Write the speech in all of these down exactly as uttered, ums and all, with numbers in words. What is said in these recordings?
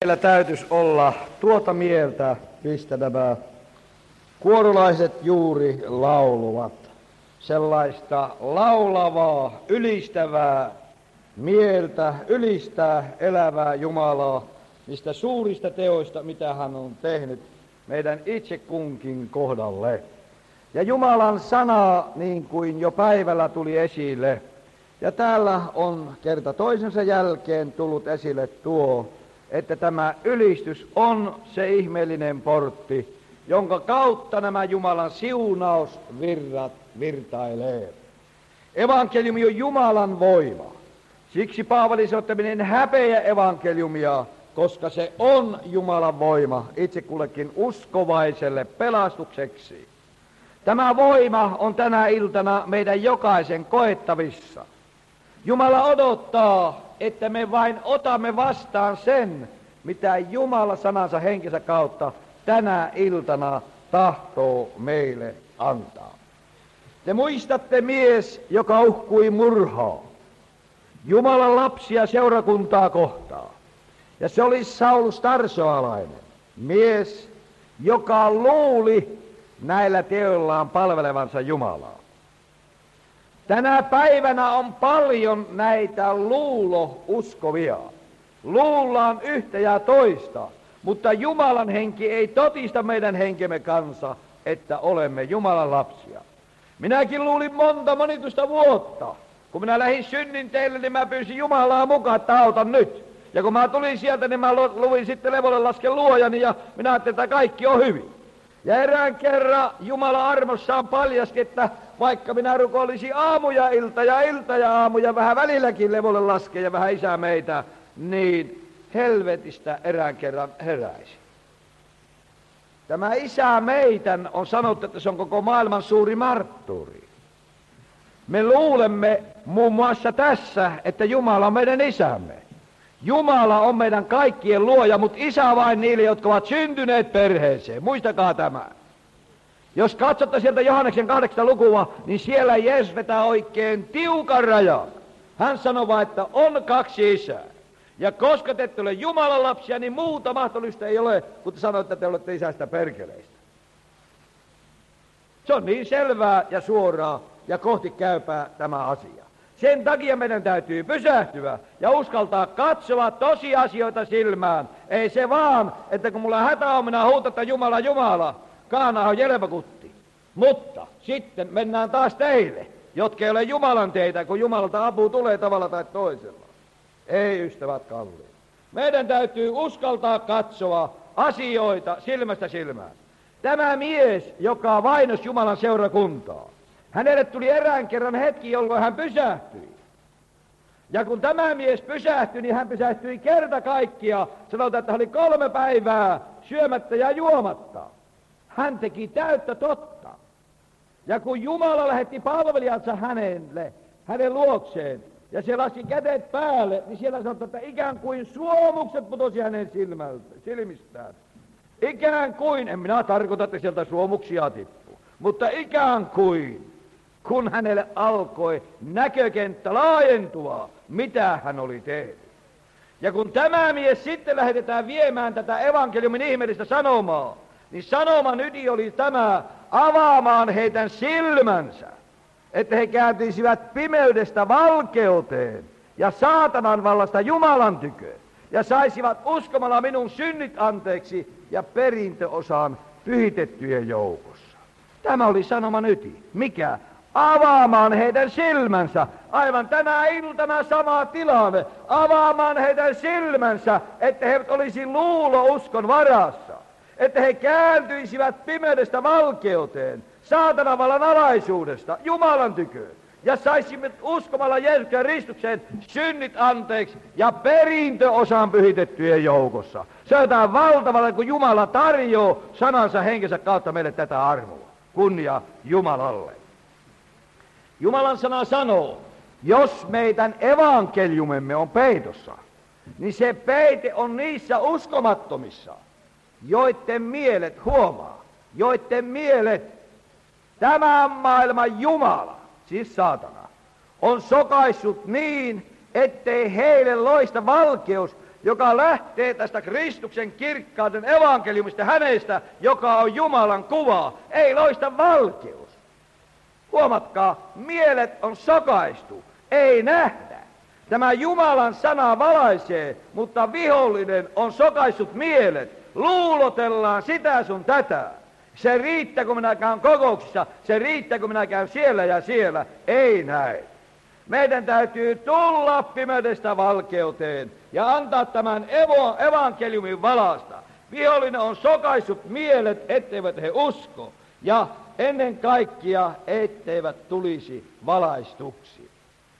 Meillä täytyisi olla tuota mieltä, mistä nämä kuorolaiset juuri lauluvat. Sellaista laulavaa, ylistävää mieltä, ylistää elävää Jumalaa, mistä suurista teoista, mitä hän on tehnyt meidän itse kunkin kohdalle. Ja Jumalan sana, niin kuin jo päivällä tuli esille, ja täällä on kerta toisensa jälkeen tullut esille tuo, että tämä ylistys on se ihmeellinen portti, jonka kautta nämä Jumalan siunausvirrat virtailee. Evankeliumi on Jumalan voima. Siksi Paavali sanoo, että minä en häpeä evankeliumia, koska se on Jumalan voima itse kullekin uskovaiselle pelastukseksi. Tämä voima on tänä iltana meidän jokaisen koettavissa. Jumala odottaa, että me vain otamme vastaan sen, mitä Jumala sanansa henkensä kautta tänä iltana tahtoo meille antaa. Te muistatte mies, joka uhkui murhaa Jumalan lapsia seurakuntaa kohtaan. Ja se oli Saulus tarsoalainen mies, joka luuli näillä teoillaan palvelevansa Jumalaa. Tänä päivänä on paljon näitä luulouskovia. Luullaan yhtä ja toista, mutta Jumalan henki ei totista meidän henkemme kanssa, että olemme Jumalan lapsia. Minäkin luulin monta monitusta vuotta. Kun minä lähdin synnin teille, niin mä pyysin Jumalaa mukaan, että autan nyt. Ja kun mä tulin sieltä, niin mä luin sitten levolle lasken luojani ja minä ajattelin, että kaikki on hyvin. Ja erään kerran Jumala armossaan paljasti, että vaikka minä rukoilisin aamu ja ilta ja ilta ja aamu ja vähän välilläkin levolle laskea ja vähän isä meitä, niin helvetistä erään kerran heräisi. Tämä isä meitän on sanottu, että se on koko maailman suuri marttuuri. Me luulemme muun muassa tässä, että Jumala on meidän isämme. Jumala on meidän kaikkien luoja, mutta isä vain niille, jotka ovat syntyneet perheeseen. Muistakaa tämä. Jos katsotte sieltä Johanneksen kahdeksasta lukua, niin siellä Jeesus vetää oikein tiukan rajan. Hän sanoo vain, että on kaksi isää. Ja koska te ette ole Jumalan lapsia, niin muuta mahdollista ei ole, kun te sanoitte, että te olette isästä perkeleistä. Se on niin selvää ja suoraa ja kohti käypää tämä asia. Sen takia meidän täytyy pysähtyä ja uskaltaa katsoa tosiasioita silmään. Ei se vaan, että kun mulla hätä on, minä huutan, että Jumala, Jumala, kaana on jelpakutti. Mutta sitten mennään taas teille, jotka ei ole Jumalan teitä, kun Jumalalta apu tulee tavalla tai toisella. Ei, ystävät kalliit. Meidän täytyy uskaltaa katsoa asioita silmästä silmään. Tämä mies, joka vainosi Jumalan seurakuntaa, hänelle tuli erään kerran hetki, jolloin hän pysähtyi. Ja kun tämä mies pysähtyi, niin hän pysähtyi kerta kaikkia. Sanotaan, että hän oli kolme päivää syömättä ja juomatta. Hän teki täyttä totta. Ja kun Jumala lähetti palvelijansa hänelle, hänen luokseen, ja se laski kädet päälle, niin siellä sanotaan, että ikään kuin suomukset putosi hänen silmältä, silmistään. Ikään kuin, en minä tarkoita, että sieltä suomuksia tippuu, mutta ikään kuin, kun hänelle alkoi näkökenttä laajentua, mitä hän oli tehnyt. Ja kun tämä mies sitten lähetetään viemään tätä evankeliumin ihmeellistä sanomaa, niin sanoman ydin oli tämä, avaamaan heidän silmänsä, että he kääntyisivät pimeydestä valkeuteen ja saatanan vallasta Jumalan tyköön ja saisivat uskomalla minun synnit anteeksi ja perintöosaan pyhitettyjen joukossa. Tämä oli sanoman ydin. Mikä? Avaamaan heidän silmänsä. Aivan tänä iltana sama tilanne. Avaamaan heidän silmänsä, että he olisi luulouskon varassa. Että he kääntyisivät pimeydestä valkeuteen, saatanavallan alaisuudesta, Jumalan tyköön. Ja saisimme uskomalla Jeesuksen Kristukseen synnit anteeksi ja perintöosaan pyhitettyjen joukossa. Se on jotain valtavalla, kun Jumala tarjoaa sanansa henkensä kautta meille tätä armoa. Kunnia Jumalalle. Jumalan sana sanoo, jos meidän evankeliumemme on peitossa, niin se peite on niissä uskomattomissa, joiden mielet, huomaa, joiden mielet tämän maailman Jumala, siis saatana, on sokaissut niin, ettei heille loista valkeus joka lähtee tästä Kristuksen kirkkauden evankeliumista hänestä, joka on Jumalan kuva, ei loista valkeus. Huomatkaa, mielet on sokaistu, ei nähdä. Tämä Jumalan sana valaisee, mutta vihollinen on sokaissut mielet. Luulotellaan sitä sun tätä. Se riittää, kun minä käyn kokouksissa, se riittää, kun minä käyn siellä ja siellä. Ei näin. Meidän täytyy tulla pimeydestä valkeuteen ja antaa tämän evo, evankeliumin valasta. Vihollinen on sokaissut mielet, etteivät he usko. Ja ennen kaikkea, etteivät tulisi valaistuksi.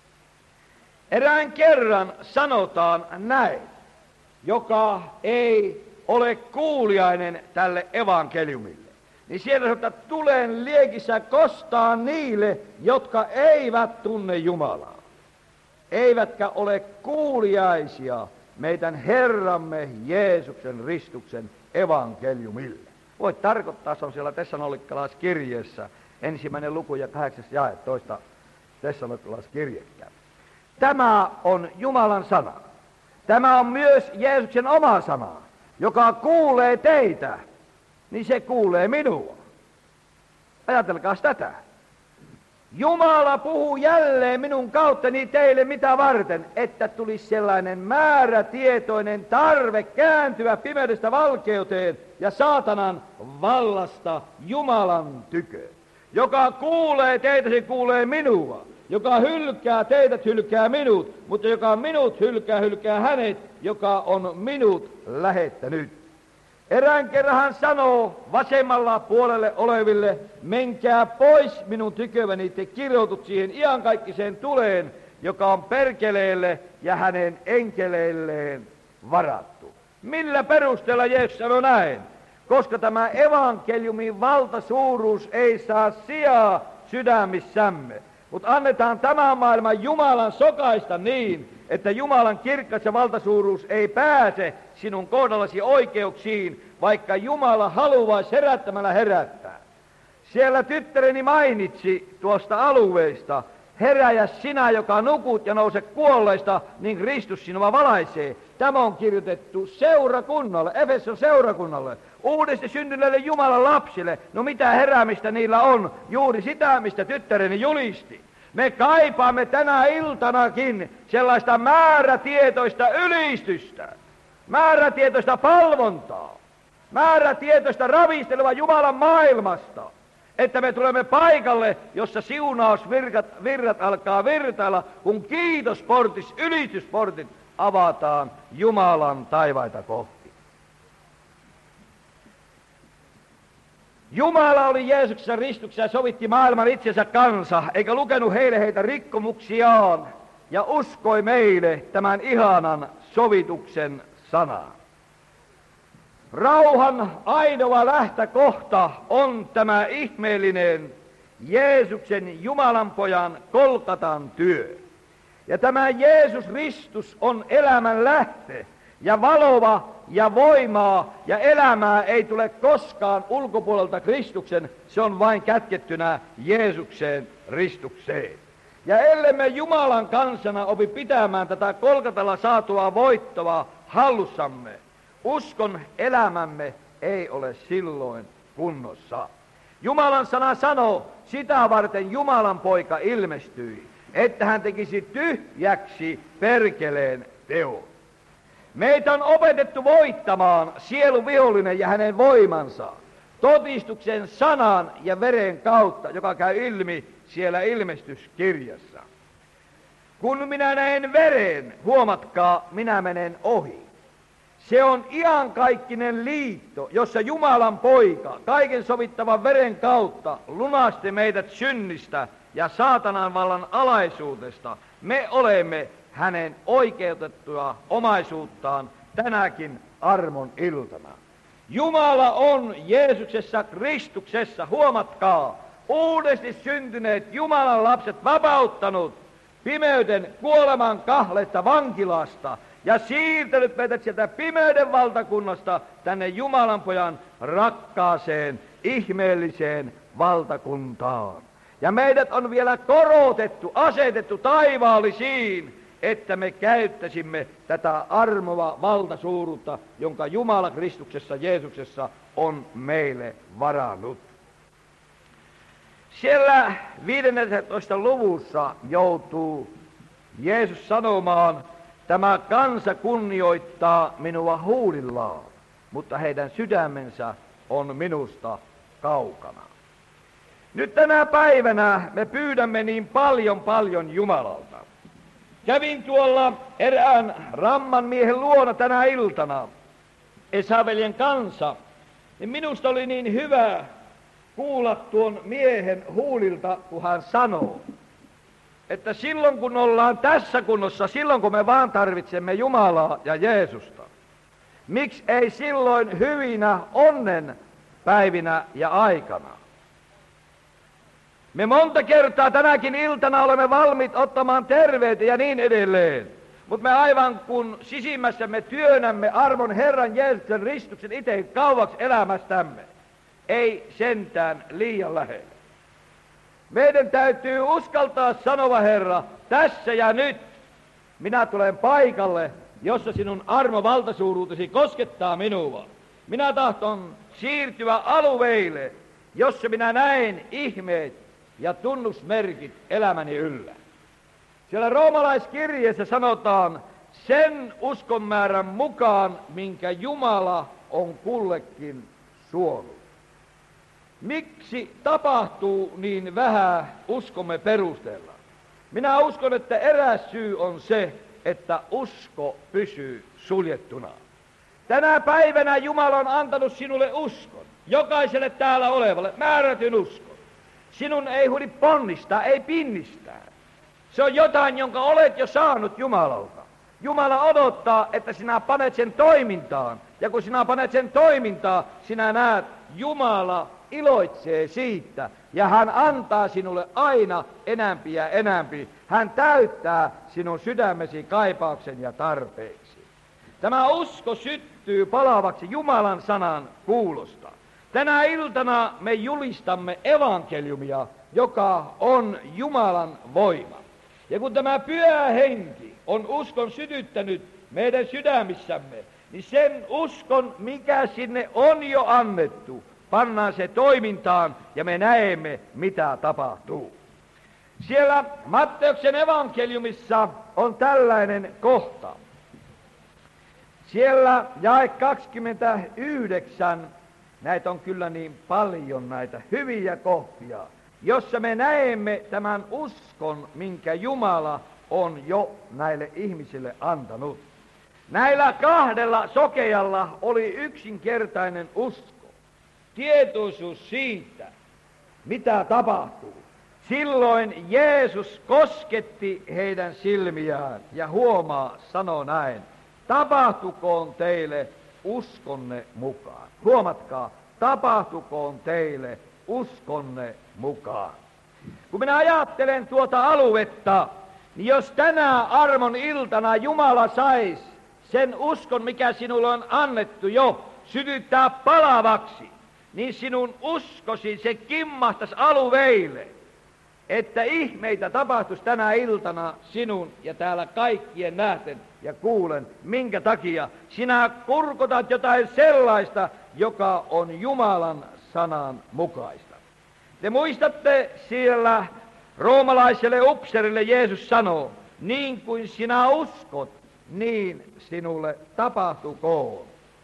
Erään kerran sanotaan näin, joka ei ole kuuliainen tälle evankeliumille. Niin siellä sanotaan, että tulen liekissä kostaa niille, jotka eivät tunne Jumalaa. Eivätkä ole kuuliaisia meidän Herramme Jeesuksen Ristuksen evankeliumille. Voit tarkoittaa, se on siellä Tessalonikalaiskirjeessä, ensimmäinen luku ja kahdeksas jae, toista Tessalonikalaiskirjekään. Tämä on Jumalan sana. Tämä on myös Jeesuksen oma sana, joka kuulee teitä, niin se kuulee minua. Ajatelkaa tätä. Jumala puhuu jälleen minun kauttani teille mitä varten, että tulisi sellainen määrätietoinen tarve kääntyä pimeydestä valkeuteen ja saatanan vallasta Jumalan tykö. Joka kuulee teitä, se kuulee minua. Joka hylkää teidät, hylkää minut, mutta joka minut hylkää, hylkää hänet, joka on minut lähettänyt. Erään kerran hän sanoo vasemmalla puolelle oleville, menkää pois minun tyköväni, te kirjoitut siihen iankaikkiseen tuleen, joka on perkeleelle ja hänen enkeleilleen varattu. Millä perusteella Jeesus sanoi näin? Koska tämä evankeliumin valtasuuruus ei saa sijaa sydämissämme. Mutta annetaan tämän maailman Jumalan sokaista niin, että Jumalan kirkkaus ja valtasuuruus ei pääse sinun kohdallasi oikeuksiin, vaikka Jumala haluaisi herättämällä herättää. Siellä tyttäreni mainitsi tuosta alueesta, heräjä sinä, joka nukut ja nouse kuolleista, niin Kristus sinua valaisee. Tämä on kirjoitettu seurakunnalle, Efeson seurakunnalle, uudesti syntyneille Jumalan lapsille. No mitä heräämistä niillä on? Juuri sitä, mistä tyttäreni julisti. Me kaipaamme tänä iltanakin sellaista määrätietoista ylistystä, määrätietoista palvontaa, määrätietoista ravistelua Jumalan maailmasta, että me tulemme paikalle, jossa siunausvirrat virrat alkaa virtailla, kun kiitosportis, ylistysportit avataan Jumalan taivaita kohti. Jumala oli Jeesuksessa ristuksessa ja sovitti maailman itsensä kanssa, eikä lukenut heille heitä rikkomuksiaan, ja uskoi meille tämän ihanan sovituksen sanan. Rauhan ainoa lähtökohta on tämä ihmeellinen Jeesuksen Jumalan pojan Golgatan työ. Ja tämä Jeesus Ristus on elämän lähte ja valova ja voimaa ja elämää ei tule koskaan ulkopuolelta Kristuksen, se on vain kätkettynä Jeesukseen Ristukseen. Ja ellemme Jumalan kansana opi pitämään tätä Golgatalla saatua voittoa hallussamme, uskon elämämme ei ole silloin kunnossa. Jumalan sana sanoo, sitä varten Jumalan poika ilmestyi, että hän tekisi tyhjäksi perkeleen teon. Meitä on opetettu voittamaan sielun vihollinen ja hänen voimansa todistuksen sanan ja veren kautta, joka käy ilmi siellä ilmestyskirjassa. Kun minä näen veren, huomatkaa, minä menen ohi. Se on iankaikkinen liitto, jossa Jumalan poika kaiken sovittavan veren kautta lunasti meidät synnistä ja saatanan vallan alaisuudesta. Me olemme hänen oikeutettua omaisuuttaan tänäkin armon iltana. Jumala on Jeesuksessa Kristuksessa, huomatkaa, uudesti syntyneet Jumalan lapset vapauttanut pimeyden kuoleman kahlesta vankilasta ja siirtänyt meidät sieltä pimeyden valtakunnasta tänne Jumalan pojan rakkaaseen, ihmeelliseen valtakuntaan. Ja meidät on vielä korotettu, asetettu taivaallisiin että me käyttäisimme tätä armoa valtasuuruutta, jonka Jumala Kristuksessa Jeesuksessa on meille varannut. Siellä viidennentoista luvussa joutuu Jeesus sanomaan, tämä kansa kunnioittaa minua huulillaan, mutta heidän sydämensä on minusta kaukana. Nyt tänä päivänä me pyydämme niin paljon paljon Jumalalta. Kävin tuolla erään ramman miehen luona tänä iltana, Esaveljen kanssa, niin minusta oli niin hyvä kuulla tuon miehen huulilta, kun hän sanoo, että silloin kun ollaan tässä kunnossa, silloin kun me vaan tarvitsemme Jumalaa ja Jeesusta, miksi ei silloin hyvinä onnen päivinä ja aikana? Me monta kertaa tänäkin iltana olemme valmiit ottamaan terveyttä ja niin edelleen, mutta me aivan kun sisimmässämme työnnämme armon Herran Jeesuksen ristuksen itse kauaksi elämästämme, ei sentään liian lähellä. Meidän täytyy uskaltaa sanoa, Herra, tässä ja nyt minä tulen paikalle, jossa sinun armovaltasuuruutesi koskettaa minua. Minä tahton siirtyä alueille, jossa minä näen ihmeet ja tunnusmerkit elämäni yllä. Siellä roomalaiskirjeessä sanotaan sen uskonmäärän mukaan, minkä Jumala on kullekin suonut. Miksi tapahtuu niin vähän uskomme perusteella? Minä uskon, että eräs syy on se, että usko pysyy suljettuna. Tänä päivänä Jumala on antanut sinulle uskon, jokaiselle täällä olevalle määrätyn uskon. Sinun ei huoli ponnistaa, ei pinnistää. Se on jotain, jonka olet jo saanut Jumalalta. Jumala odottaa, että sinä panet sen toimintaan. Ja kun sinä panet sen toimintaan, sinä näet, Jumala iloitsee siitä. Ja hän antaa sinulle aina enämpi ja enämpi. Hän täyttää sinun sydämesi kaipauksen ja tarpeeksi. Tämä usko syttyy palavaksi Jumalan sanan kuulosta. Tänä iltana me julistamme evankeliumia, joka on Jumalan voima. Ja kun tämä pyhä henki on uskon sytyttänyt meidän sydämissämme, niin sen uskon, mikä sinne on jo annettu, pannaan se toimintaan ja me näemme, mitä tapahtuu. Siellä Matteuksen evankeliumissa on tällainen kohta. Siellä jae kaksikymmentäyhdeksän, näitä on kyllä niin paljon näitä hyviä kohtia, jossa me näemme tämän uskon, minkä Jumala on jo näille ihmisille antanut. Näillä kahdella sokealla oli yksinkertainen usko, tietoisuus siitä, mitä tapahtuu. Silloin Jeesus kosketti heidän silmiään ja huomaa, sanoo näin, tapahtukoon teille uskonne mukaan. Huomatkaa, tapahtukoon teille uskonne mukaan. Kun minä ajattelen tuota aluetta, niin jos tänä armon iltana Jumala sais sen uskon, mikä sinulle on annettu jo, sytyttää palavaksi, niin sinun uskosi se kimmahtaisi alueille, että ihmeitä tapahtuisi tänä iltana sinun ja täällä kaikkien nähten ja kuulen, minkä takia sinä kurkotat jotain sellaista, joka on Jumalan sanan mukaista. Te muistatte siellä roomalaiselle upserille Jeesus sanoo, niin kuin sinä uskot, niin sinulle tapahtukoon.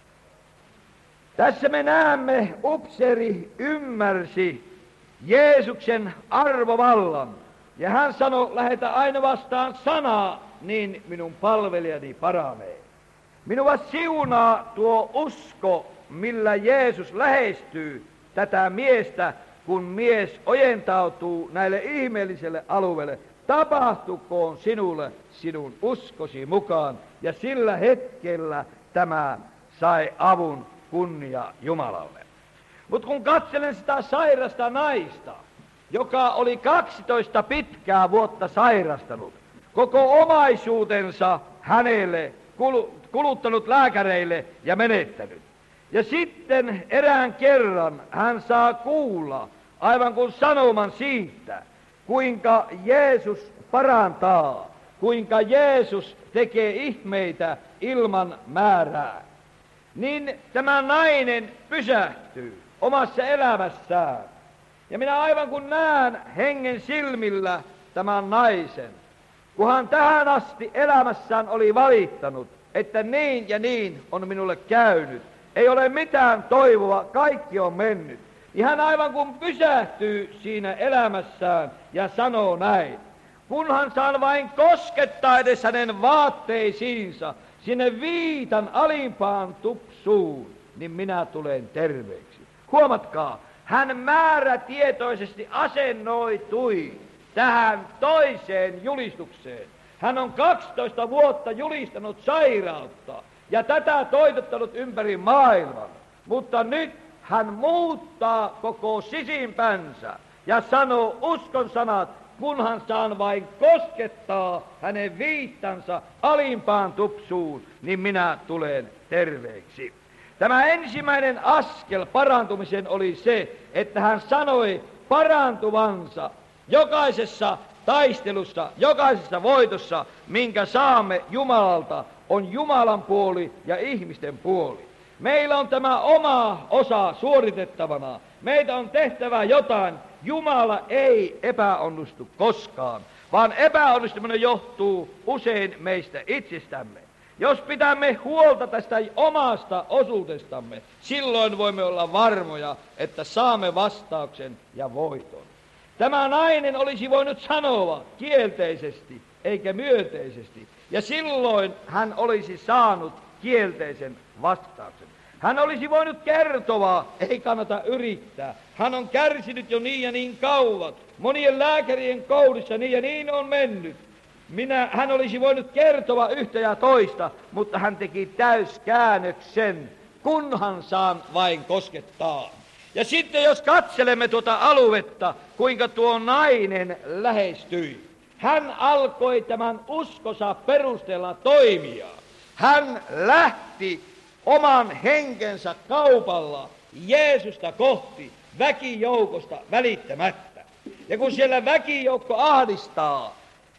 Tässä me näemme, upseri ymmärsi Jeesuksen arvovallan, ja hän sanoi, lähetä aina vastaan sanaa, niin minun palvelijani paranee. Minua siunaa tuo usko, millä Jeesus lähestyy tätä miestä, kun mies ojentautuu näille ihmeelliselle alueelle. Tapahtukoon sinulle sinun uskosi mukaan, ja sillä hetkellä tämä sai avun kunnia Jumalalle. Mutta kun katselen sitä sairasta naista, joka oli kaksitoista pitkää vuotta sairastanut, koko omaisuutensa hänelle kuluttanut lääkäreille ja menettänyt. Ja sitten erään kerran hän saa kuulla aivan kuin sanoman siitä, kuinka Jeesus parantaa, kuinka Jeesus tekee ihmeitä ilman määrää, niin tämä nainen pysähtyy omassa elämässään. Ja minä aivan kun näen hengen silmillä tämän naisen, kun hän tähän asti elämässään oli valittanut, että niin ja niin on minulle käynyt, ei ole mitään toivoa, kaikki on mennyt, niin hän aivan kun pysähtyy siinä elämässään ja sanoo näin, kunhan saan vain koskettaa edes hänen vaatteisiinsa sinne viitan alimpaan tupsuun, niin minä tulen terveeksi. Huomatkaa, hän määrätietoisesti asennoitui tähän toiseen julistukseen. Hän on kaksitoista vuotta julistanut sairautta ja tätä toitottanut ympäri maailman, mutta nyt hän muuttaa koko sisimpänsä ja sanoo uskon sanat, kunhan saan vain koskettaa hänen viittansa alimpaan tupsuun, niin minä tulen terveeksi. Tämä ensimmäinen askel parantumiseen oli se, että hän sanoi parantuvansa jokaisessa taistelussa, jokaisessa voitossa, minkä saamme Jumalalta, on Jumalan puoli ja ihmisten puoli. Meillä on tämä oma osa suoritettavana. Meitä on tehtävä jotain. Jumala ei epäonnistu koskaan, vaan epäonnistuminen johtuu usein meistä itsestämme. Jos pidämme huolta tästä omasta osuudestamme, silloin voimme olla varmoja, että saamme vastauksen ja voiton. Tämä nainen olisi voinut sanoa kielteisesti eikä myönteisesti, ja silloin hän olisi saanut kielteisen vastauksen. Hän olisi voinut kertoa, ei kannata yrittää. Hän on kärsinyt jo niin ja niin kauan. Monien lääkärien kourissa niin ja niin on mennyt. Minä, hän olisi voinut kertoa yhtä ja toista, mutta hän teki täyskäännöksen, kunhan saan vain koskettaa. Ja sitten jos katselemme tuota aluetta, kuinka tuo nainen lähestyi. Hän alkoi tämän uskonsa perusteella toimia. Hän lähti oman henkensä kaupalla Jeesusta kohti väkijoukosta välittämättä. Ja kun siellä väkijoukko ahdistaa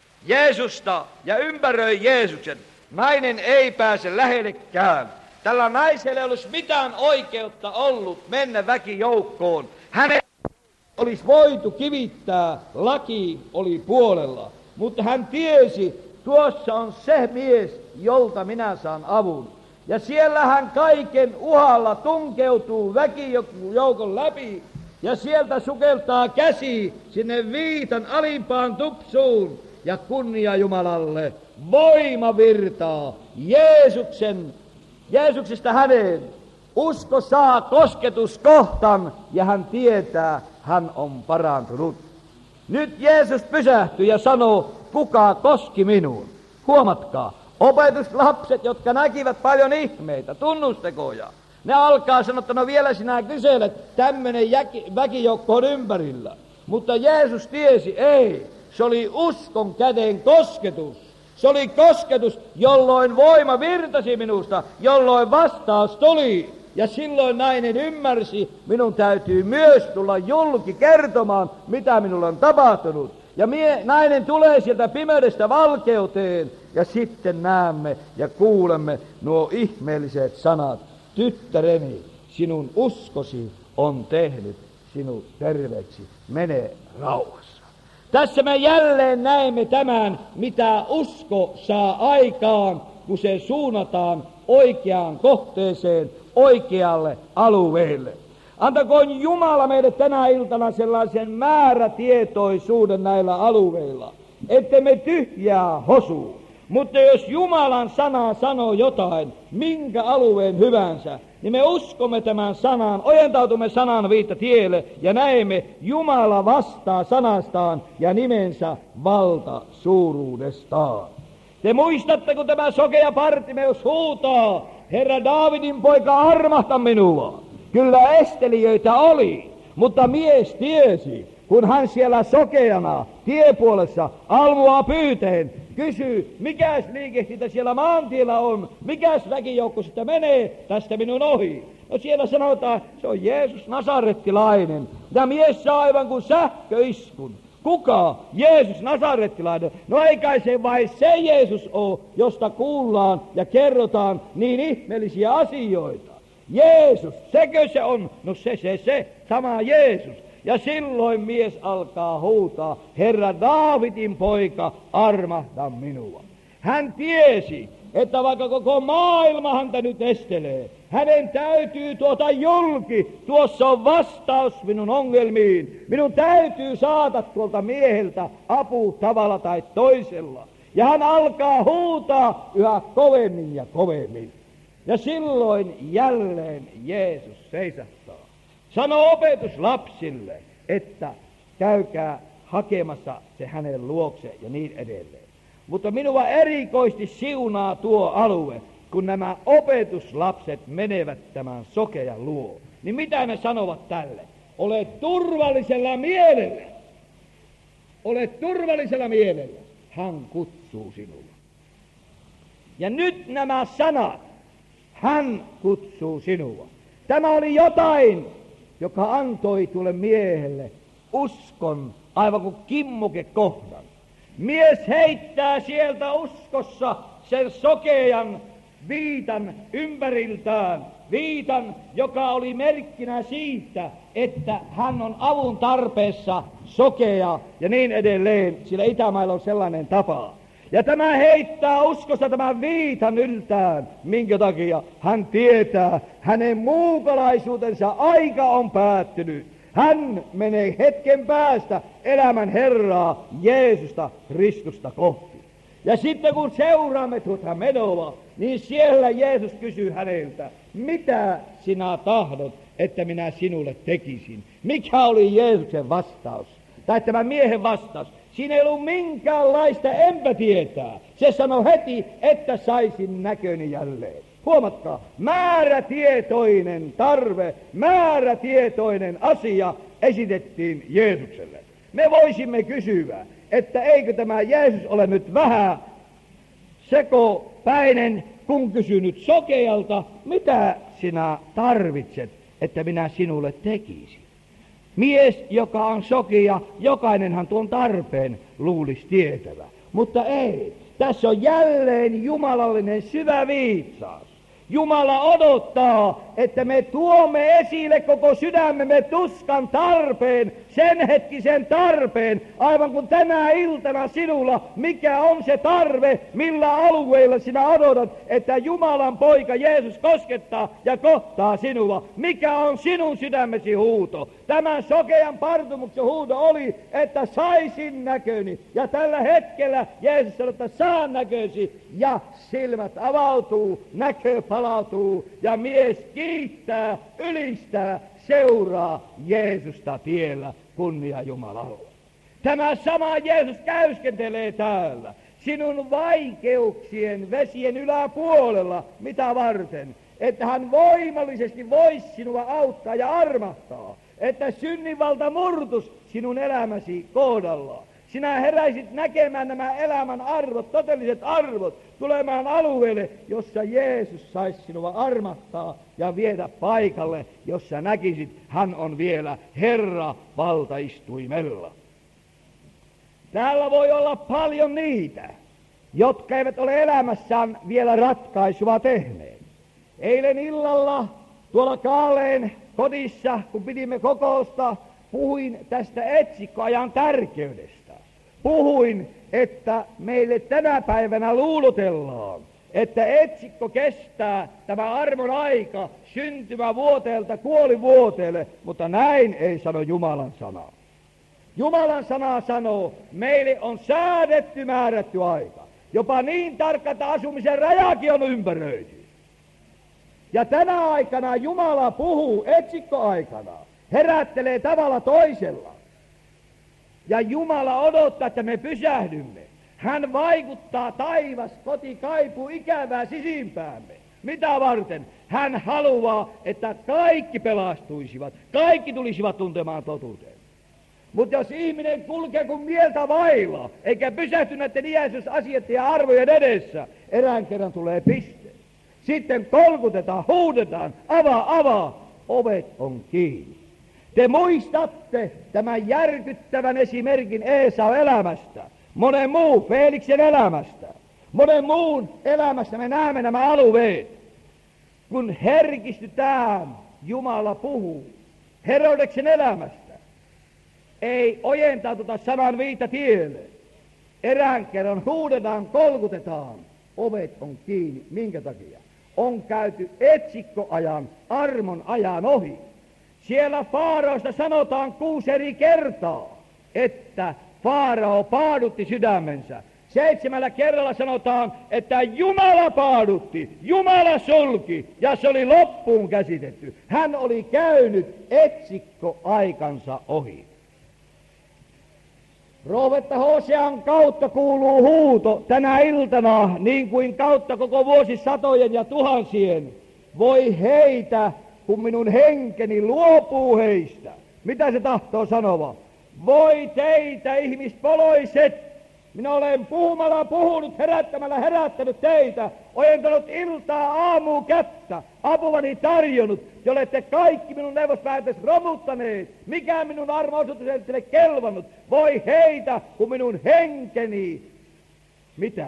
Jeesusta ja ympäröi Jeesuksen, nainen ei pääse lähellekään. Tällä naisella ei olisi mitään oikeutta ollut mennä väkijoukkoon. Hänen olisi voitu kivittää, laki oli puolella. Mutta hän tiesi, tuossa on se mies, jolta minä saan avun. Ja siellä hän kaiken uhalla tunkeutuu väkijoukon läpi ja sieltä sukeltaa käsi sinne viitan alimpaan tupsuun. Ja kunnia Jumalalle, voima virtaa Jeesuksen, Jeesuksesta häneen. Usko saa kosketuskohtan ja hän tietää, hän on parantunut. Nyt Jeesus pysähtyi ja sanoo, kuka koski minuun? Huomatkaa, opetuslapset, jotka näkivät paljon ihmeitä, tunnustekoja, ne alkaa sanoa, että no vielä sinä kyselet, tämmöinen väkijoukko on ympärillä. Mutta Jeesus tiesi, ei, se oli uskon käden kosketus. Se oli kosketus, jolloin voima virtasi minusta, jolloin vastaus tuli. Ja silloin nainen ymmärsi, minun täytyy myös tulla julki kertomaan, mitä minulle on tapahtunut. Ja mie, nainen tulee sieltä pimeydestä valkeuteen, ja sitten näemme ja kuulemme nuo ihmeelliset sanat. Tyttäreni, sinun uskosi on tehnyt sinut terveeksi. Mene rauhassa. Tässä me jälleen näemme tämän, mitä usko saa aikaan, kun se suunnataan oikeaan kohteeseen, oikealle alueelle. Antakoon Jumala meille tänä iltana sellaisen määrätietoisuuden näillä alueilla, ettei me tyhjää hosu. Mutta jos Jumalan sana sanoo jotain, minkä alueen hyvänsä, niin me uskomme tämän sanan, ojentautumme sanan viitta tielle ja näemme Jumala vastaa sanastaan ja nimensä valta suuruudestaan. Te muistatte, kun tämä sokea Bartimeus huutaa, Herra Daavidin poika, armahta minua. Kyllä estelijöitä oli, mutta mies tiesi, kun hän siellä sokeana tiepuolessa almua pyyteen kysyy, mikäs liikehdintä siellä maantiellä on, mikäs väkijoukko sitä menee tästä minun ohi. No siellä sanotaan, se on Jeesus Nasarettilainen. Ja mies saa aivan kuin sähköiskun. Kuka? Jeesus Nasarettilainen. No ei kai se vai se Jeesus ole, josta kuullaan ja kerrotaan niin ihmeellisiä asioita. Jeesus, sekö se on? No se, se, se, sama Jeesus. Ja silloin mies alkaa huutaa, Herra Daavidin poika, armahda minua. Hän tiesi, että vaikka koko maailma häntä nyt estelee, hänen täytyy tuota julki, tuossa on vastaus minun ongelmiin. Minun täytyy saada tuolta mieheltä apu tavalla tai toisella. Ja hän alkaa huutaa yhä kovemmin ja kovemmin. Ja silloin jälleen Jeesus seisahtaa. Sanoo opetuslapsille, että käykää hakemassa se hänen luokse ja niin edelleen. Mutta minua erikoisesti siunaa tuo alue, kun nämä opetuslapset menevät tämän sokean luo. Niin mitä ne sanovat tälle? Ole turvallisella mielellä. Ole turvallisella mielellä. Hän kutsuu sinua. Ja nyt nämä sanat. Hän kutsuu sinua. Tämä oli jotain, joka antoi tuolle miehelle uskon, aivan kuin kimmokekohdan. Mies heittää sieltä uskossa sen sokean viitan ympäriltään. Viitan, joka oli merkkinä siitä, että hän on avun tarpeessa sokea ja niin edelleen, sillä Itämailla on sellainen tapa. Ja tämä heittää uskossa tämän viitan yltään, minkä takia hän tietää, hänen muukalaisuutensa aika on päättynyt. Hän menee hetken päästä elämän Herraa, Jeesusta, Kristusta kohti. Ja sitten kun seuraamme tuota menoa, niin siellä Jeesus kysyy häneltä, mitä sinä tahdot, että minä sinulle tekisin? Mikä oli Jeesuksen vastaus? Tai tämän miehen vastaus? Siinä ei ollut minkäänlaista enpä tietää. Se sanoi heti, että saisin näköni jälleen. Huomatkaa, määrätietoinen tarve, määrätietoinen asia esitettiin Jeesukselle. Me voisimme kysyä, että eikö tämä Jeesus ole nyt vähän sekopäinen, kun kysynyt sokealta, mitä sinä tarvitset, että minä sinulle tekisin. Mies, joka on sokea, jokainenhan tuon tarpeen luulisi tietävä. Mutta ei. Tässä on jälleen jumalallinen syvä viitsaus. Jumala odottaa, että me tuomme esille koko sydämemme tuskan tarpeen, sen hetkisen tarpeen, aivan kuin tänä iltana sinulla, mikä on se tarve, millä alueilla sinä odotat, että Jumalan poika Jeesus koskettaa ja kohtaa sinua. Mikä on sinun sydämesi huuto? Tämän sokean partumuksen huuto oli, että saisin näköni. Ja tällä hetkellä Jeesus sanoi, että saan näkösi ja silmät avautuu, näkö palautuu ja mies kiittää, ylistää, seuraa Jeesusta tiellä, kunnia Jumalalle. Tämä sama Jeesus käyskentelee täällä sinun vaikeuksien vesien yläpuolella, mitä varten, että hän voimallisesti voisi sinua auttaa ja armahtaa, että synninvalta murtus sinun elämäsi kohdalla. Sinä heräisit näkemään nämä elämän arvot, todelliset arvot, tulemaan alueelle, jossa Jeesus saisi sinua armahtaa ja viedä paikalle, jossa näkisit, hän on vielä Herra valtaistuimella. Täällä voi olla paljon niitä, jotka eivät ole elämässään vielä ratkaisua tehneet. Eilen illalla tuolla Kaaleen kodissa, kun pidimme kokousta, puhuin tästä etsikkoajan tärkeydestä. Puhuin, että meille tänä päivänä luulotellaan, että etsikko kestää tämä armon aika syntymävuoteelta kuolivuoteelle, mutta näin ei sano Jumalan sana. Jumalan sana sanoo, meille on säädetty määrätty aika. Jopa niin tarkka, että asumisen rajakin on ympäröity. Ja tänä aikana Jumala puhuu etsikkoaikana, herättelee tavalla toisella. Ja Jumala odottaa, että me pysähdymme. Hän vaikuttaa taivas, koti, kaipuu ikävää sisimpäämme. Mitä varten? Hän haluaa, että kaikki pelastuisivat, kaikki tulisivat tuntemaan totuuden. Mutta jos ihminen kulkee kuin mieltä vailla, eikä pysähty näiden iäisyysasioiden ja arvojen edessä, erään kerran tulee piste. Sitten kolkutetaan, huudetaan, avaa, avaa, ovet on kiinni. Te muistatte tämän järkyttävän esimerkin Esau elämästä, monen muun Feeliksen elämästä, monen muun elämästä me näemme nämä alueet. Kun herkistytään, Jumala puhuu Herodeksen elämästä. Ei ojentaututa sanan viita tielle. Erään kerran huudetaan, kolkutetaan. Ovet on kiinni. Minkä takia? On käyty etsikkoajan, armon ajan ohi. Siellä Faaraosta sanotaan kuusi eri kertaa, että Faarao paadutti sydämensä. Seitsemällä kerralla sanotaan, että Jumala paadutti, Jumala sulki, ja se oli loppuun käsitetty. Hän oli käynyt etsikkoaikansa ohi. Profeetta Hosean kautta kuuluu huuto tänä iltana, niin kuin kautta koko vuosisatojen ja tuhansien. Voi heitä, kun minun henkeni luopuu heistä. Mitä se tahtoo sanoa? Voi teitä, ihmispoloiset! Minä olen puhumalla puhunut, herättämällä herättänyt teitä, ojentanut iltaa aamua kättä, apuvani tarjonnut. Te olette kaikki minun neuvospäätös romuttaneet. Mikä minun armo-osoitus ei teille kelvannut? Voi heitä, kun minun henkeni, mitä?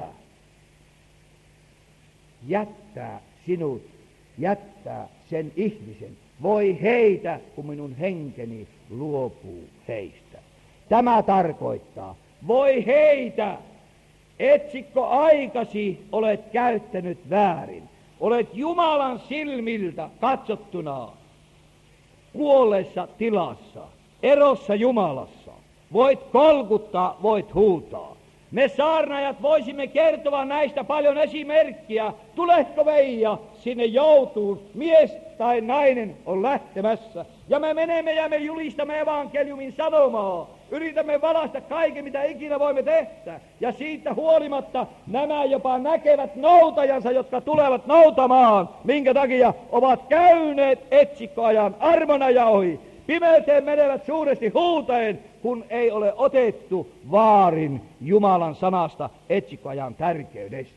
Jättää sinut, jättää sen ihmisen. Voi heitä, kun minun henkeni luopuu heistä. Tämä tarkoittaa, voi heitä, etsikko aikasi olet käyttänyt väärin. Olet Jumalan silmiltä katsottuna kuolleessa tilassa, erossa Jumalassa. Voit kolkuttaa, voit huutaa. Me saarnaajat voisimme kertoa näistä paljon esimerkkiä. Tuleeko Veija sinne joutuun, mies tai nainen on lähtemässä. Ja me menemme ja me julistamme evankeliumin sanomaa. Yritämme valaista kaiken, mitä ikinä voimme tehdä. Ja siitä huolimatta nämä jopa näkevät noutajansa, jotka tulevat noutamaan. Minkä takia ovat käyneet etsikkoajan armona ohi. Pimeyteen menevät suuresti huutaen, kun ei ole otettu vaarin Jumalan sanasta etsikkoajan tärkeydestä.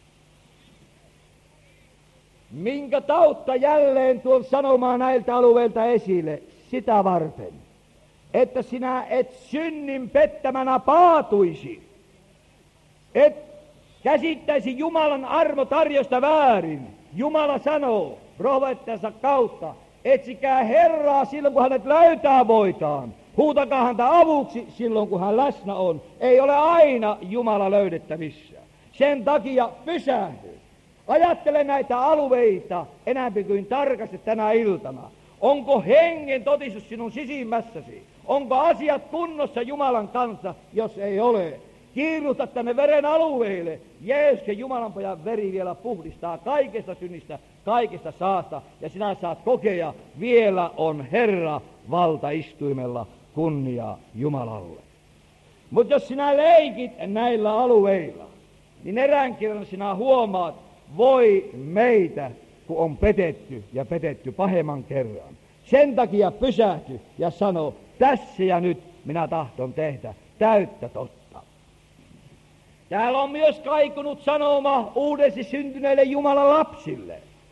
Minkä tautta jälleen tuon sanomaa näiltä alueilta esille? Sitä varten, että sinä et synnin pettämänä paatuisi, et käsittäisi Jumalan armotarjosta väärin. Jumala sanoo profeettansa kautta, etsikää Herraa silloin, kun hänet löytää voitaan. Huutakaa häntä avuksi silloin, kun hän läsnä on. Ei ole aina Jumala löydettävissä. Sen takia pysähdy. Ajattele näitä alueita enemmän kuin tarkasti tänä iltana. Onko hengen totistus sinun sisimmässäsi? Onko asiat kunnossa Jumalan kanssa, jos ei ole? Kiiruhta tänne veren alueelle. Jeesuksen Jumalan pojan veri vielä puhdistaa kaikesta synnistä, kaikesta saasta. Ja sinä saat kokea, vielä on Herra valtaistuimella, kunnia Jumalalle. Mutta jos sinä leikit näillä alueilla, niin erään kerran sinä huomaat, voi meitä, kun on petetty ja petetty pahemman kerran. Sen takia pysähty ja sano, tässä ja nyt minä tahdon tehdä täyttä totta. Täällä on myös kaikunut sanoma uudesti syntyneille Jumalan lapsille.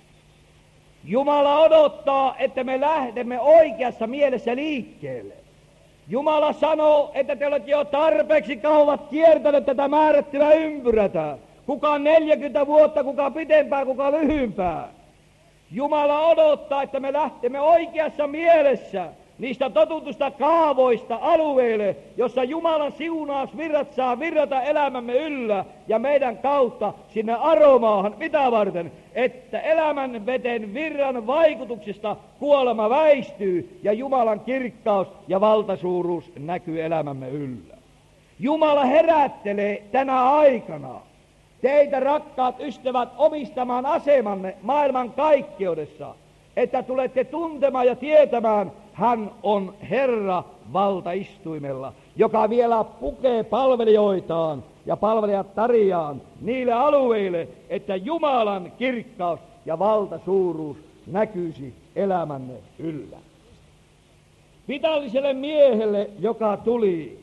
Jumala odottaa, että me lähdemme oikeassa mielessä liikkeelle. Jumala sanoo, että te olette jo tarpeeksi kauan kiertäneet tätä määrättyä ympyrätä. Kuka neljäkymmentä vuotta, kuka pitempää, kuka lyhyempää. Jumala odottaa, että me lähtemme oikeassa mielessä niistä totutusta kaavoista alueelle, jossa Jumalan siunausvirrat saa virrata elämämme yllä ja meidän kautta sinne aromaahan. Mitä varten? Että elämän veden virran vaikutuksesta kuolema väistyy ja Jumalan kirkkaus ja valtasuuruus näkyy elämämme yllä. Jumala herättelee tänä aikana teitä, rakkaat ystävät, omistamaan asemanne maailman kaikkeudessa, että tulette tuntemaan ja tietämään, hän on Herra valtaistuimella, joka vielä pukee palvelijoitaan ja palvelijat tarjaan niille alueille, että Jumalan kirkkaus ja valtasuuruus näkyisi elämänne yllä. Pitalliselle miehelle, joka tuli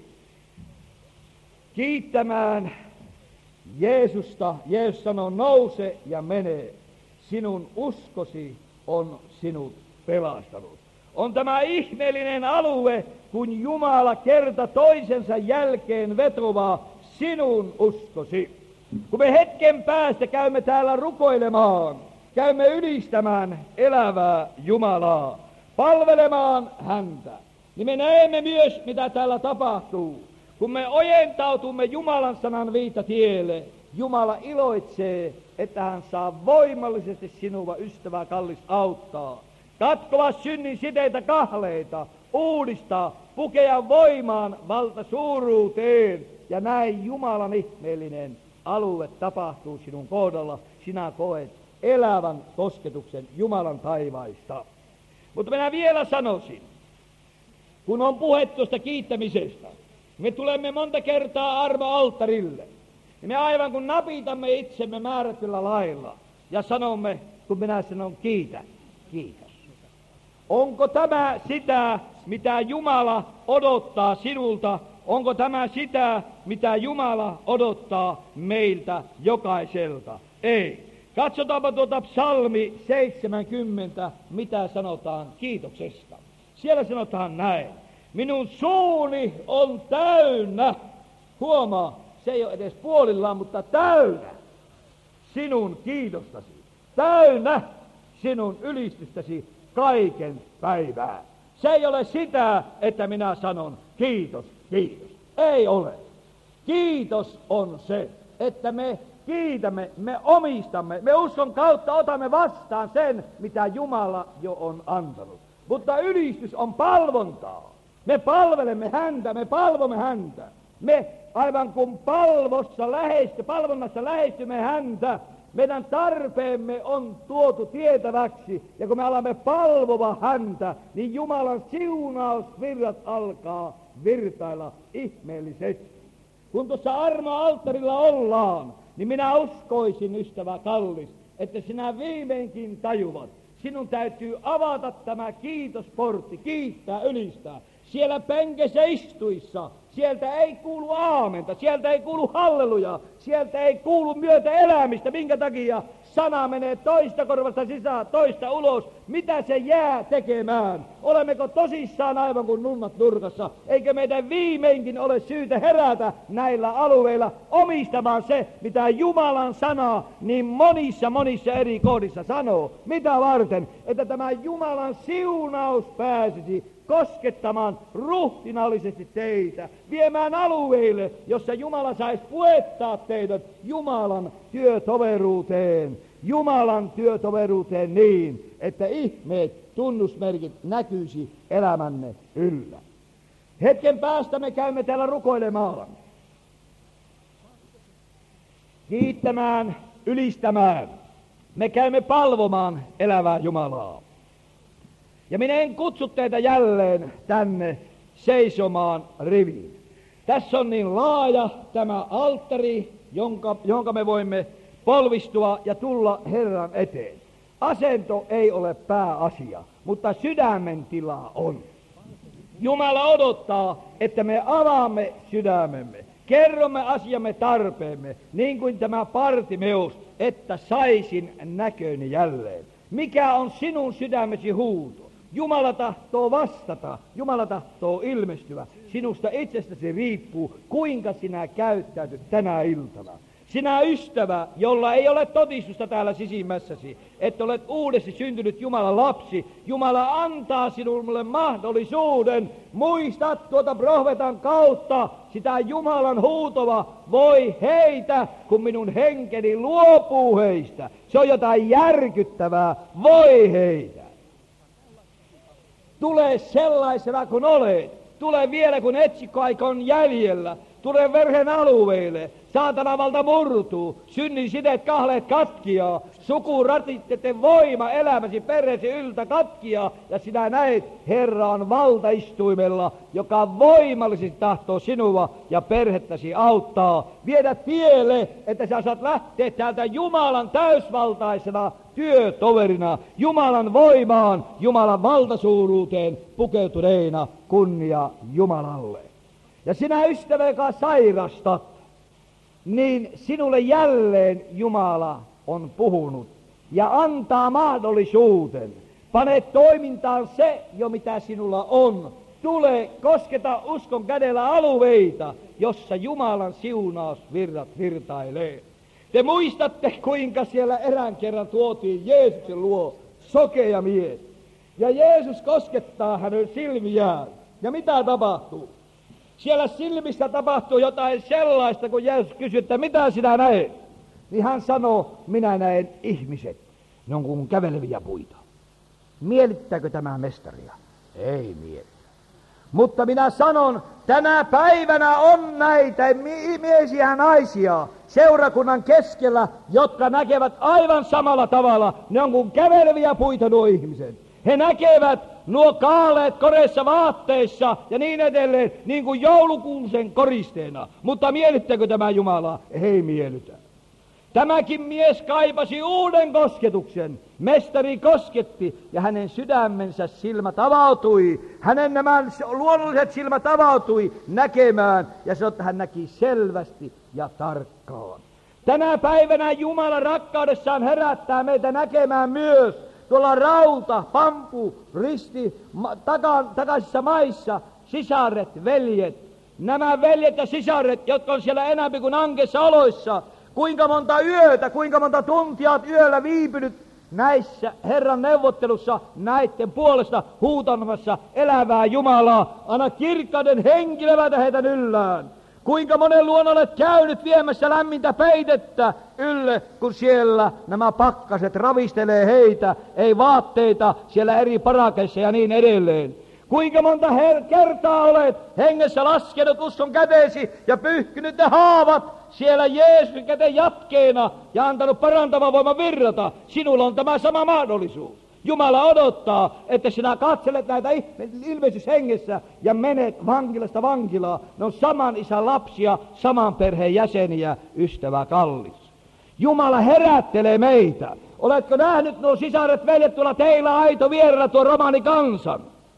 kiittämään Jeesusta, Jeesus sanoi, nouse ja mene, sinun uskosi on sinut pelastanut. on tämä ihmeellinen alue, kun Jumala kerta toisensa jälkeen vetoaa sinun uskosi. Kun me hetken päästä käymme täällä rukoilemaan, käymme ylistämään elävää Jumalaa, palvelemaan häntä, niin me näemme myös, mitä täällä tapahtuu. Kun me ojentautumme Jumalan sanan viitatielle, Jumala iloitsee, että hän saa voimallisesti sinua, ystävää kallis, auttaa. Katkova synnin siteitä kahleita, uudistaa, pukea voimaan valta suuruuteen. Ja näin Jumalan ihmeellinen alue tapahtuu sinun kohdalla. Sinä koet elävän kosketuksen Jumalan taivaista. Mutta minä vielä sanoisin, kun on puhe tuosta kiittämisestä, me tulemme monta kertaa armo-alttarille. Ja me aivan kun napitamme itsemme määrätyllä lailla ja sanomme, kun minä sanon kiitä, kiitos. Onko tämä sitä, mitä Jumala odottaa sinulta? Onko tämä sitä, mitä Jumala odottaa meiltä jokaiselta? Ei. Katsotaanpa tuota psalmi seitsemänkymmentä, mitä sanotaan kiitoksesta. Siellä sanotaan näin. Minun suuni on täynnä. Huomaa, se ei ole edes puolillaan, mutta täynnä sinun kiitostasi. Täynnä sinun ylistystäsi kaiken päivää. Se ei ole sitä, että minä sanon kiitos, kiitos. Ei ole. Kiitos on se, että me kiitämme, me omistamme, me uskon kautta otamme vastaan sen, mitä Jumala jo on antanut. Mutta ylistys on palvontaa. Me palvelemme häntä, me palvomme häntä. Me aivan kuin palvossa lähesty, palvonnassa lähestymme häntä, meidän tarpeemme on tuotu tietäväksi. Ja kun me alamme palvova häntä, niin Jumalan siunausvirrat alkaa virtailla ihmeellisesti. Kun tuossa armo-alttarilla ollaan, niin minä uskoisin, ystävä kallis, että sinä viimeinkin tajuvat. Sinun täytyy avata tämä kiitosportti, kiittää, ylistää. Siellä penkessä istuissa, sieltä ei kuulu aamenta, sieltä ei kuulu halleluja, sieltä ei kuulu myötä elämistä. Minkä takia sana menee toista korvasta sisään, toista ulos? Mitä se jää tekemään? Olemmeko tosissaan aivan kuin nunnat nurkassa? Eikö meidän viimeinkin ole syytä herätä näillä alueilla omistamaan se, mitä Jumalan sana niin monissa monissa eri kohdissa sanoo? Mitä varten? Että tämä Jumalan siunaus pääsisi koskettamaan ruhtinaallisesti teitä, viemään alueille, jossa Jumala saisi puettaa teidät Jumalan työtoveruuteen, Jumalan työtoveruuteen niin, että ihmeet, tunnusmerkit näkyisi elämänne yllä. Hetken päästä me käymme täällä rukoilemaan, kiittämään, ylistämään. Me käymme palvomaan elävää Jumalaa. Ja minä en kutsu teitä jälleen tänne seisomaan riviin. Tässä on niin laaja tämä alttari, jonka, jonka me voimme polvistua ja tulla Herran eteen. Asento ei ole pääasia, mutta sydämen tila on. Jumala odottaa, että me avaamme sydämemme, kerromme asiamme tarpeemme, niin kuin tämä Bartimeus, että saisin näköni jälleen. Mikä on sinun sydämesi huuto? Jumala tahtoo vastata, Jumala tahtoo ilmestyä. Sinusta itsestäsi riippuu, kuinka sinä käyttäytyt tänä iltana. Sinä ystävä, jolla ei ole todistusta täällä sisimmässäsi, että olet uudesti syntynyt Jumalan lapsi, Jumala antaa sinulle mahdollisuuden. Muista tuota profeetan kautta sitä Jumalan huutova, voi heitä, kun minun henkeni luopuu heistä. Se on jotain järkyttävää, voi heitä. Tule sellaisena kuin olet. Tule vielä kun etsikkoaika on jäljellä. Tule verhen alueelle. Saatana valta murtuu. Synnin siteet kahleet katkiaa. Sukuratitteiden voima elämäsi perheesi yltä katkiaa. Ja sinä näet, Herra on valtaistuimella, joka voimallisesti tahtoo sinua ja perhettäsi auttaa. Viedä tielle, että sä saat lähteä täältä Jumalan täysvaltaisena työtoverina, Jumalan voimaan, Jumalan valtasuuruuteen pukeutuneena, kunnia Jumalalle. Ja sinä ystävä, joka sairastat, niin sinulle jälleen Jumala on puhunut ja antaa mahdollisuuden. Pane toimintaan se jo mitä sinulla on. Tule, kosketa uskon kädellä alueita, jossa Jumalan siunausvirrat virtailee. Te muistatte, kuinka siellä erään kerran tuotiin Jeesuksen luo sokea mies. Ja Jeesus koskettaa hänen silmiään. Ja mitä tapahtuu? Siellä silmissä tapahtuu jotain sellaista, kun Jeesus kysyy, että mitä sinä näet? Niin hän sanoo, minä näen ihmiset. Ne on kuin käveleviä puita. Mielittääkö tämä mestaria? Ei mielitä. Mutta minä sanon, tänä päivänä on näitä miehiä ja naisia seurakunnan keskellä, jotka näkevät aivan samalla tavalla. Ne on kuin käveleviä puita nuo ihmiset. He näkevät nuo kaaleet koreissa vaatteissa ja niin edelleen, niin kuin joulukuusen koristeena. Mutta mielittääkö tämä Jumala? Ei miellytä. Tämäkin mies kaipasi uuden kosketuksen. Mestari kosketti ja hänen sydämensä silmät avautui. Hänen nämä luonnolliset silmät avautui näkemään ja se, että hän näki selvästi ja tarkkaan. Tänä päivänä Jumala rakkaudessaan herättää meitä näkemään myös tuolla rauta, pampu, risti, ma, taka, takaisissa maissa sisaret, veljet. Nämä veljet ja sisaret, jotka on siellä enemmän kuin ankeissa oloissa. Kuinka monta yötä, kuinka monta tuntia olet yöllä viipynyt näissä Herran neuvottelussa näiden puolesta huutamassa elävää Jumalaa. Anna kirkkauden henki levätä heitä yllään. Kuinka monen luona olet käynyt viemässä lämmintä peitettä ylle, kun siellä nämä pakkaset ravistelee heitä, ei vaatteita siellä eri parakeissa ja niin edelleen. Kuinka monta her- kertaa olet hengessä laskenut uskon käteesi ja pyyhkinyt ne haavat siellä Jeesuksen käteen jatkeena ja antanut parantavan voiman virrata. Sinulla on tämä sama mahdollisuus. Jumala odottaa, että sinä katselet näitä ilmeistyshengessä ja menet vankilasta vankilaan. Ne on saman isän lapsia, saman perheen jäseniä, ystävä kallis. Jumala herättelee meitä. Oletko nähnyt nuo sisaret, veljet, tuolla teillä aito vierellä tuo romanikansan?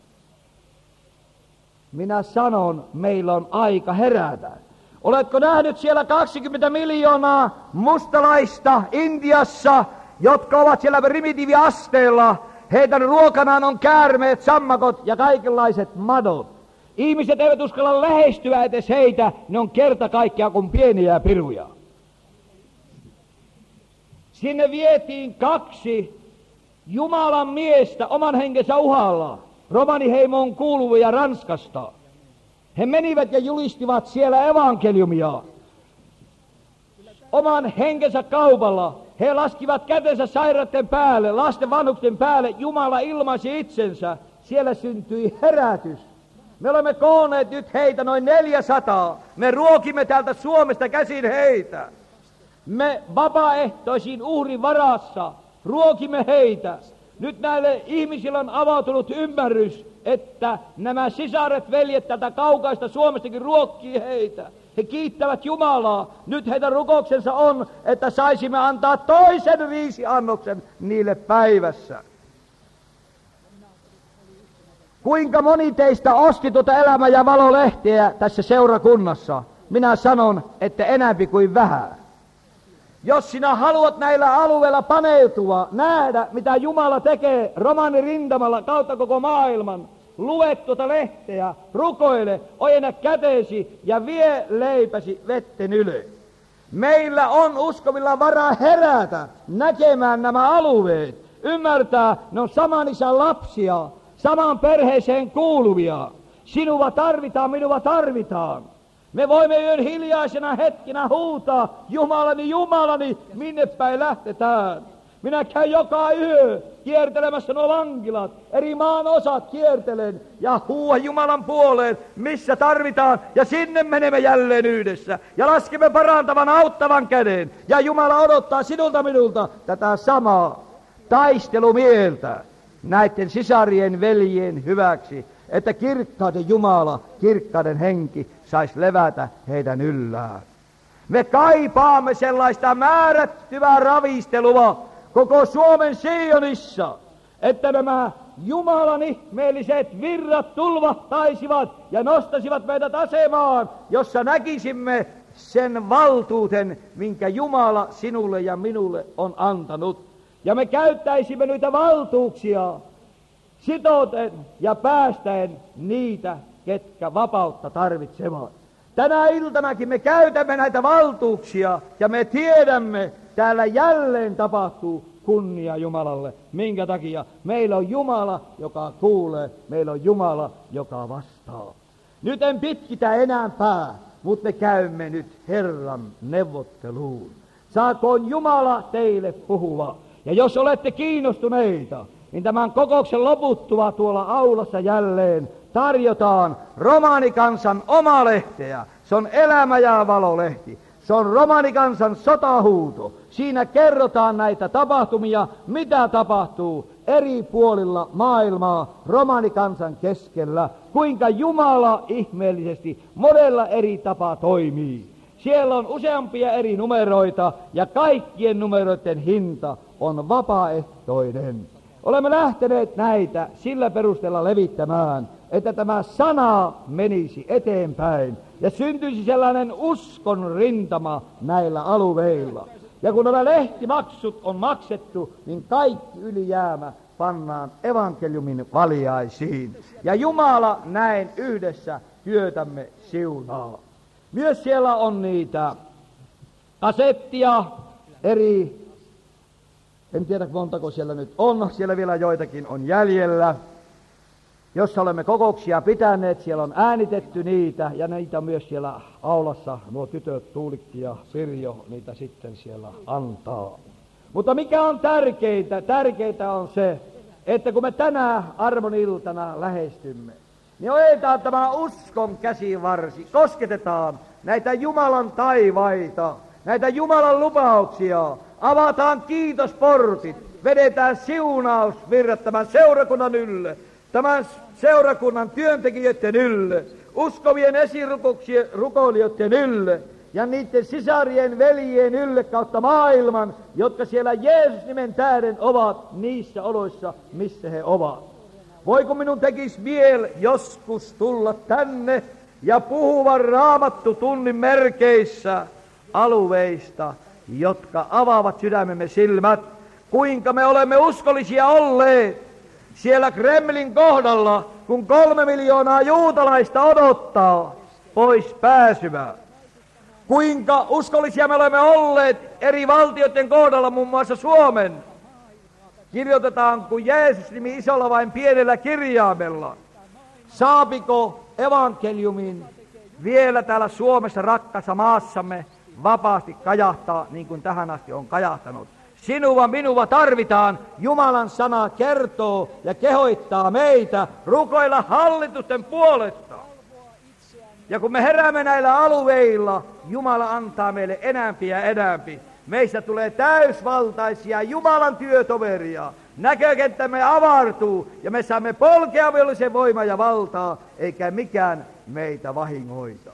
Minä sanon, meillä on aika herätä. Oletko nähnyt siellä kaksikymmentä miljoonaa mustalaista Intiassa, jotka ovat siellä primitiiviasteella? Heidän ruokanaan on käärmeet, sammakot ja kaikenlaiset madot. Ihmiset eivät uskalla lähestyä edes heitä, ne on kerta kaikkiaan kuin pieniä piruja. Sinne vietiin kaksi Jumalan miestä oman henkensä uhalla, romaniheimoon kuuluvia Ranskasta. He menivät ja julistivat siellä evankeliumia oman henkensä kaupalla. He laskivat kätensä sairaiden päälle, lasten vanhuksen päälle. Jumala ilmaisi itsensä. Siellä syntyi herätys. Me olemme koonneet nyt heitä noin neljäsataa. Me ruokimme täältä Suomesta käsin heitä. Me vapaaehtoisiin uhrin varassa ruokimme heitä. Nyt näille ihmisille on avautunut ymmärrys, että nämä sisaret, veljet tätä kaukaista Suomestakin ruokkii heitä. He kiittävät Jumalaa. Nyt heidän rukouksensa on, että saisimme antaa toisen riisiannoksen niille päivässä. Kuinka moni teistä osti tuota Elämä ja valo-lehteä tässä seurakunnassa? Minä sanon, että enämpi kuin vähän. Jos sinä haluat näillä alueilla paneutua, nähdä mitä Jumala tekee romanirintamalla kautta koko maailman, lue tuota lehteä, rukoile, ojenna käteesi ja vie leipäsi vetten ylös. Meillä on uskovilla varaa herätä näkemään nämä alueet, ymmärtää, ne on saman isän lapsia, saman perheeseen kuuluvia. Sinua tarvitaan, minua tarvitaan. Me voimme yön hiljaisena hetkinä huutaa, Jumalani, Jumalani, minne päin lähtetään. Minä käyn joka yö kiertelemässä nuo vankilat, eri maan osat kiertelen ja huua Jumalan puoleen, missä tarvitaan. Ja sinne menemme jälleen yhdessä ja laskemme parantavan, auttavan käden. Ja Jumala odottaa sinulta minulta tätä samaa taistelumieltä näiden sisarien, veljien hyväksi, että kirkkauden Jumala, kirkkauden henki saisi levätä heidän yllään. Me kaipaamme sellaista määrättyvää ravistelua koko Suomen Sionissa, että nämä Jumalan ihmeelliset virrat tulvahtaisivat ja nostasivat meidät asemaan, jossa näkisimme sen valtuuden, minkä Jumala sinulle ja minulle on antanut. Ja me käyttäisimme niitä valtuuksia sitoten ja päästäen niitä, ketkä vapautta tarvitsevat. Tänä iltanakin me käytämme näitä valtuuksia ja me tiedämme, täällä jälleen tapahtuu kunnia Jumalalle. Minkä takia? Meillä on Jumala, joka kuulee, meillä on Jumala, joka vastaa. Nyt en pitkitä enempää, mutta me käymme nyt Herran neuvotteluun. Saakoon Jumala teille puhua. Ja jos olette kiinnostuneita, niin tämän kokouksen loputtua tuolla aulassa jälleen tarjotaan romaanikansan oma lehteä. Se on Elämä ja valo-lehti. Se on romaanikansan sotahuuto. Siinä kerrotaan näitä tapahtumia, mitä tapahtuu eri puolilla maailmaa romaanikansan keskellä. Kuinka Jumala ihmeellisesti monella eri tapaa toimii. Siellä on useampia eri numeroita ja kaikkien numeroiden hinta on vapaaehtoinen. Olemme lähteneet näitä sillä perusteella levittämään, että tämä sana menisi eteenpäin ja syntyisi sellainen uskon rintama näillä alueilla. Ja kun nämä lehtimaksut on maksettu, niin kaikki ylijäämä pannaan evankeliumin valjaisiin. Ja Jumala näin yhdessä työtämme siunaa. Myös siellä on niitä kasettia eri, en tiedä montako siellä nyt on, siellä vielä joitakin on jäljellä, jossa olemme kokouksia pitäneet, siellä on äänitetty niitä ja niitä on myös siellä aulassa, nuo tytöt Tuulikki ja Pirjo niitä sitten siellä antaa. Mutta mikä on tärkeintä? Tärkeintä on se, että kun me tänä armon iltana lähestymme, niin otetaan tämä uskon käsivarsi, kosketetaan näitä Jumalan taivaita, näitä Jumalan lupauksia, avataan kiitosportit, vedetään siunausvirrat tämän seurakunnan ylle, tämän seurakunnan työntekijöiden ylle, uskovien esirukoilijoiden ylle ja niiden sisarien, veljien ylle kautta maailman, jotka siellä Jeesus-nimen tähden ovat niissä oloissa, missä he ovat. Voiko minun tekisi miel joskus tulla tänne ja puhua raamattu tunnin merkeissä alueista, jotka avaavat sydämemme silmät, kuinka me olemme uskollisia olleet siellä Kremlin kohdalla, kun kolme miljoonaa juutalaista odottaa pois pääsyä. Kuinka uskollisia me olemme olleet eri valtioiden kohdalla, muun muassa Suomen. Kirjoitetaan kuin Jeesus-nimi isolla vain pienellä kirjaimella. Saapiko evankeliumin vielä täällä Suomessa rakkaassa maassamme vapaasti kajahtaa niin kuin tähän asti on kajahtanut? Sinua minua tarvitaan. Jumalan sana kertoo ja kehoittaa meitä rukoilla hallitusten puolesta. Ja kun me heräämme näillä alueilla, Jumala antaa meille enämpi ja enämpi. Meistä tulee täysvaltaisia Jumalan työtoveria. Näkökenttämme avartuu ja me saamme polkeavullisen voimaa ja valtaa, eikä mikään meitä vahingoita.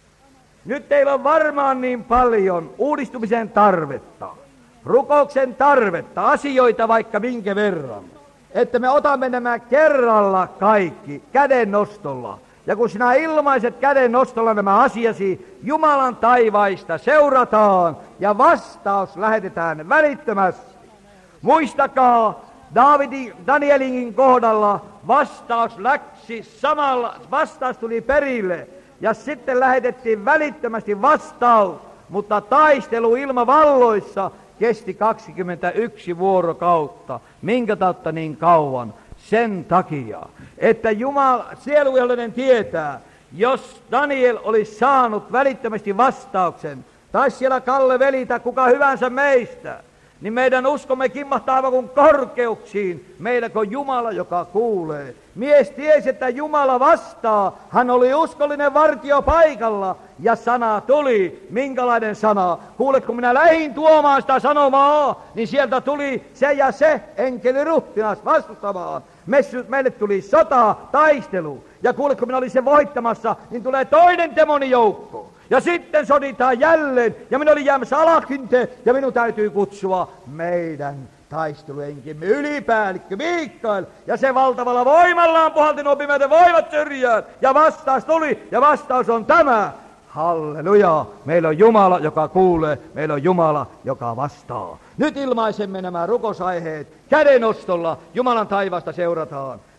Nyt teillä on varmaan niin paljon uudistumisen tarvetta, rukouksen tarvetta, asioita vaikka minkä verran, että me otamme nämä kerralla kaikki kädennostolla. Ja kun sinä ilmaiset kädennostolla nämä asiasi, Jumalan taivaista seurataan ja vastaus lähetetään välittömästi. Muistakaa, Daavidin, Danielin kohdalla vastaus läksi samalla, vastaus tuli perille ja sitten lähetettiin välittömästi vastaus, mutta taistelu ilmavalloissa kesti kaksikymmentäyksi vuorokautta. Minkä tautta niin kauan? Sen takia, että Jumala, sieluvihollinen tietää, jos Daniel olisi saanut välittömästi vastauksen, tai siellä Kalle veli tai kuka hyvänsä meistä, niin meidän uskomme kimmahtaa aivan kuin korkeuksiin. Meidänkö on Jumala, joka kuulee. Mies tiesi, että Jumala vastaa. Hän oli uskollinen vartio paikalla ja sana tuli. Minkälainen sana? Kuule, kun minä lähdin tuomaan sitä sanomaa, niin sieltä tuli se ja se enkeliruhtinas vastustamaan. Meille tuli sota, taistelu. Ja kuule, kun minä olin sen voittamassa, niin tulee toinen demonijoukko. Ja sitten soditaan jälleen, ja minä olin jäämässä alakynteen, ja minun täytyy kutsua meidän taisteluenkimme ylipäällikkö Mikael. Ja se valtavalla voimallaan puhalti nuo pimeyden voimat syrjään. Ja vastaus tuli, ja vastaus on tämä. Halleluja! Meillä on Jumala, joka kuulee, meillä on Jumala, joka vastaa. Nyt ilmaisemme nämä rukosaiheet kädenostolla, Jumalan taivaasta seurataan.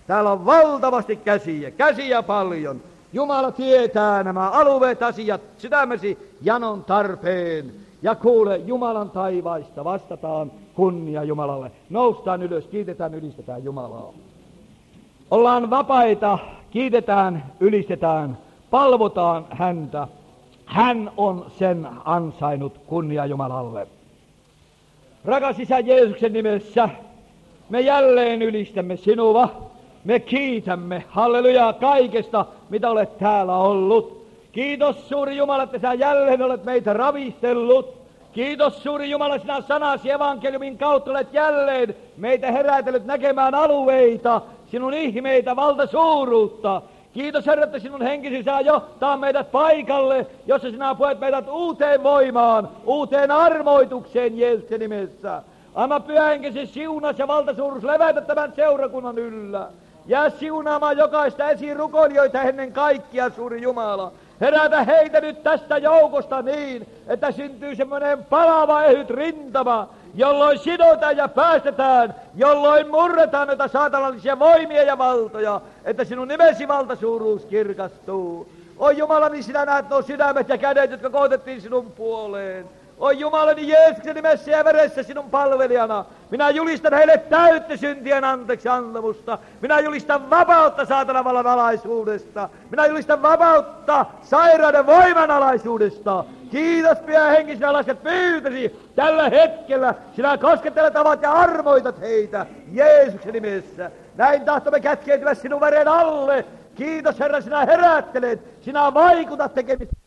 Täällä on valtavasti käsiä, käsiä paljon. Jumala tietää nämä alueet, asiat, sydämesi janon tarpeen. Ja kuule, Jumalan taivaista vastataan kunnia Jumalalle. Noustaan ylös, kiitetään, ylistetään Jumalaa. Ollaan vapaita, kiitetään, ylistetään, palvotaan häntä. Hän on sen ansainnut, kunnia Jumalalle. Rakas Isä Jeesuksen nimessä, me jälleen ylistämme sinua. Me kiitämme, halleluja, kaikesta, mitä olet täällä ollut. Kiitos suuri Jumala, että sä jälleen olet meitä ravistellut. Kiitos suuri Jumala, sinä sanasi evankeliumin kautta olet jälleen meitä herätellyt näkemään alueita, sinun ihmeitä, valtasuuruutta. Kiitos Herra, että sinun henkisi saa johtaa meidät paikalle, jossa sinä puet meidät uuteen voimaan, uuteen armoitukseen Jeesuksen nimessä. Anna Pyhä Henkesi siunas ja valtasuurus levätä tämän seurakunnan yllä. Jää siunaamaan jokaista esirukoilijoita ennen kaikkia, suuri Jumala. Herätä heitä nyt tästä joukosta niin, että syntyy semmoinen palava ehyt rintama, jolloin sidotaan ja päästetään, jolloin murretaan noita saatanallisia voimia ja valtoja, että sinun nimesi valtasuuruus kirkastuu. Oi Jumalani, sinä näet nuo sydämet ja kädet, jotka koetettiin sinun puoleen. Oi Jumalani, Jeesuksen nimessä ja veressä sinun palvelijana. Minä julistan heille täyttä syntien anteeksi antamusta. Minä julistan vapautta saatanan vallan alaisuudesta. Minä julistan vapautta sairauden voiman alaisuudesta. Kiitos Pyhä Henki, sinä lasket pyytäsi tällä hetkellä. Sinä koskettelet, avat ja armoitat heitä Jeesuksen nimessä. Näin tahtomme kätkeytyä sinun veren alle. Kiitos Herra, sinä herättelet. Sinä vaikutat tekemistä.